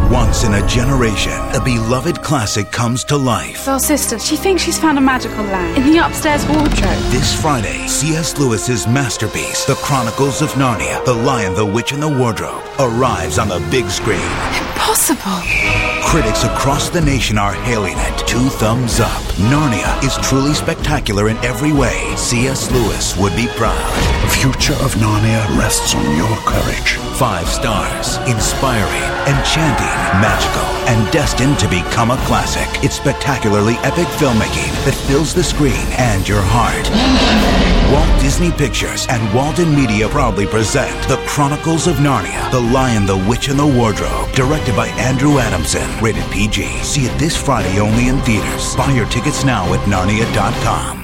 Once in a generation, a beloved classic comes to life. Well, sister, she thinks she's found a magical lamp in the upstairs wardrobe. This Friday, C.S. Lewis's masterpiece, The Chronicles of Narnia, The Lion, the Witch, and the Wardrobe, arrives on the big screen. Impossible. Critics across the nation are hailing it 2 thumbs up. Narnia is truly spectacular in every way. C.S. Lewis would be proud. The future of Narnia rests on your courage. 5 stars. Inspiring, enchanting, magical, and destined to become a classic. It's spectacularly epic filmmaking that fills the screen and your heart. Walt Disney Pictures and Walden Media proudly present The Chronicles of Narnia, The Lion, the Witch, and the Wardrobe, directed by Andrew Adamson. Rated PG. See it this Friday only in theaters. Buy your tickets now at Narnia.com.